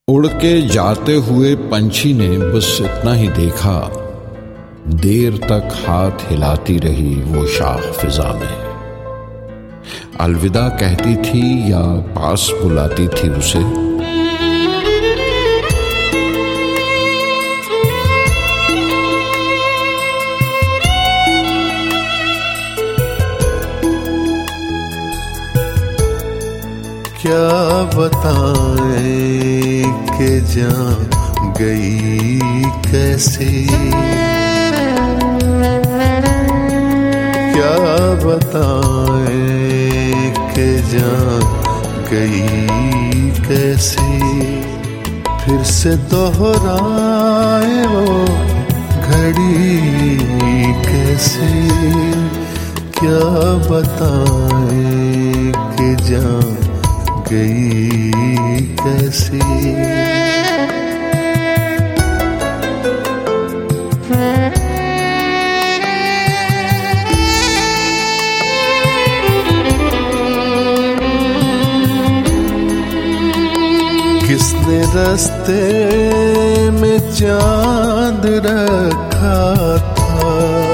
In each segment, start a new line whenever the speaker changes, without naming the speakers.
उड़ के जाते हुए पंछी ने बस इतना ही देखा, देर तक हाथ हिलाती रही वो शाख फिजा में। अलविदा कहती थी या पास बुलाती थी उसे।
क्या बताएं कि जान गई कैसे, क्या बताएं कि जान गई कैसे, फिर से दोहराए वो घड़ी कैसे, क्या बताएं कि जान गई कैसे। किसने रास्ते में चांद रखा था,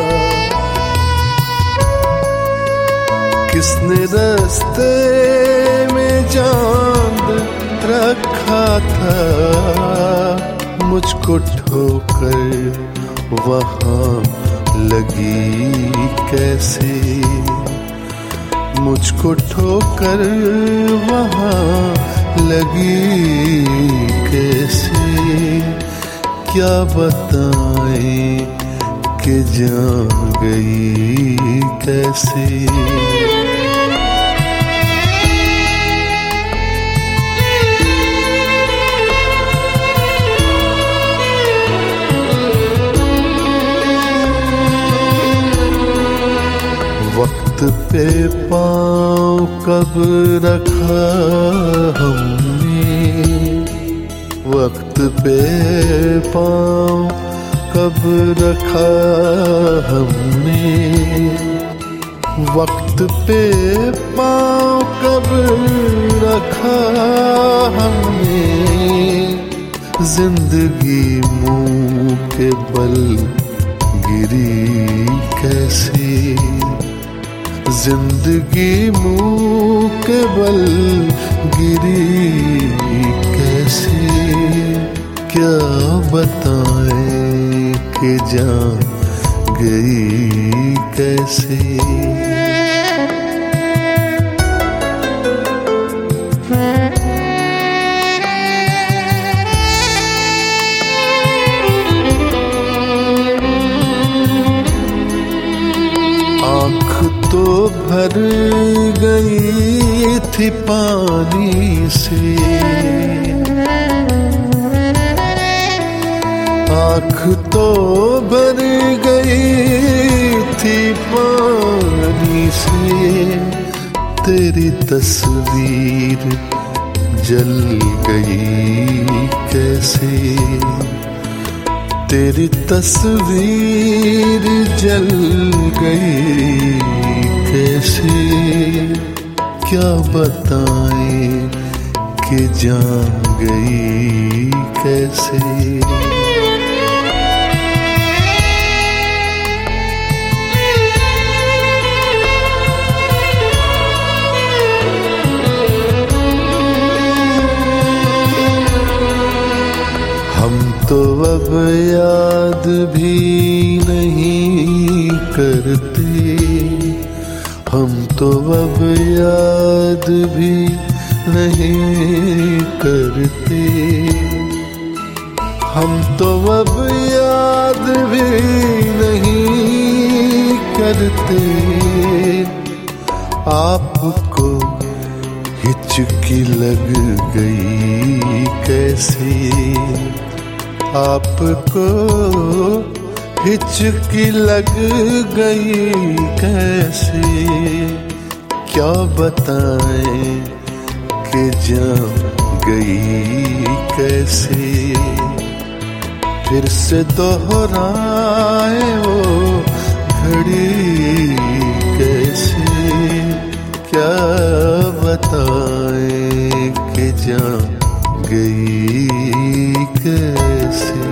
किसने रास्ते में चांद रखा था, मुझको ठोकर वहाँ लगी कैसे, मुझको ठोकर वहाँ लगी कैसे, क्या बताएं कि जान गई कैसे। वक्त पे पाँव कब रखा हमने, वक्त पे पाँव कब रखा हमने, वक्त पे पाँव कब रखा हमने, जिंदगी मुँह के बल गिरी कैसे, जिंदगी मुँह के बल गिरी कैसे, क्या बताएं कि जान गई कैसे। तो भर गई थी पानी से, आँख तो भर गई थी पानी से, तेरी तस्वीर जल गई कैसे, तेरी तस्वीर जल गई कैसे, क्या बताएं कि जान गई कैसे। हम तो अब याद भी नहीं करते, हम तो अब याद भी नहीं करते, हम तो अब याद भी नहीं करते, आपको हिचकी लग गई कैसे, आपको हिचकी लग गई कैसे, क्या बताएं कि जान गई कैसे, फिर से दोहराए वो घड़ी कैसे, क्या बताएं कि जान गई कैसे।